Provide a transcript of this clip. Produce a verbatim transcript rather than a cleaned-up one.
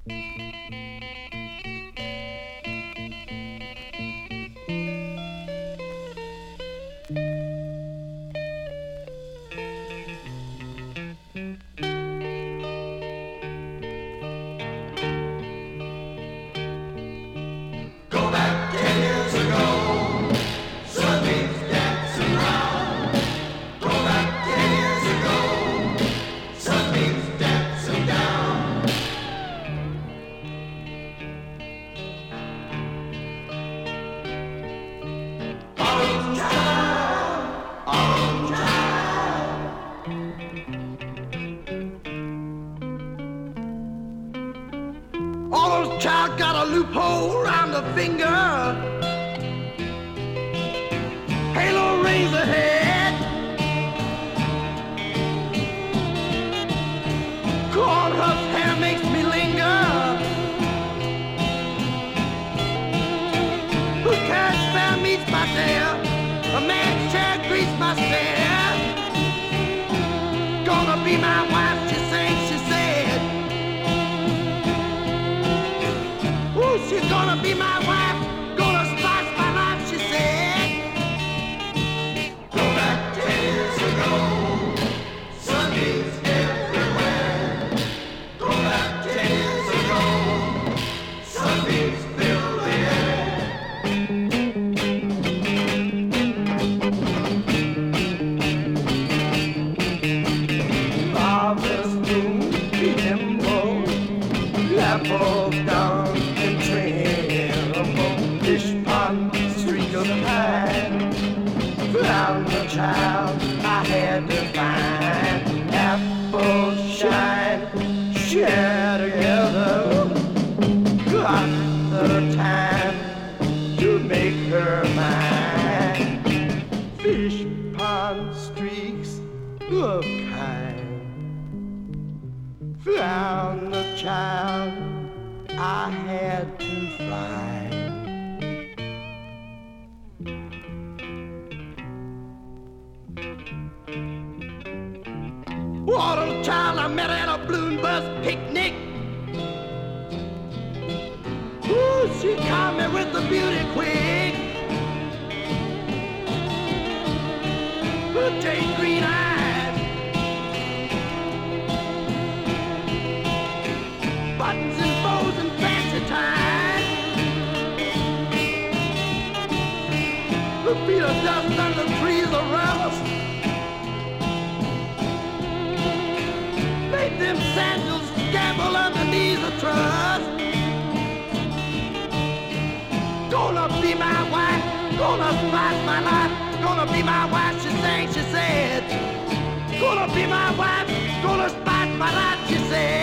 Orange child got a loophole around the finger. Halo razor head. Cornhusk hair makes me linger. Who cares fair meets my dare? A man's chair greets my stare. Gonna be my wife, she sings, she said. Ooh, she's gonna be my wife, gonna spice my life, she said. Go back ten years ago, Sundays everywhere. Go back ten years ago, Sundays fill the air. Harvest moon, be nimble, apple down and trail a fish pond, streak of pine. Found the child I had to find. Apples shine, share together. Got the time to make her mine. Fish pond streaks of kind. Found the child I had to find. What a child I met at a balloon bus picnic. Ooh, she caught me with the beauty quick. Her jade green eyes, buttons and bows and fancy ties. Her feet are dust under trees of rust. Make them sandals gamble underneath the trust. Gonna be my wife, gonna spice my life. Gonna be my wife, she sang, she said. Gonna be my wife, gonna spice my life, she said.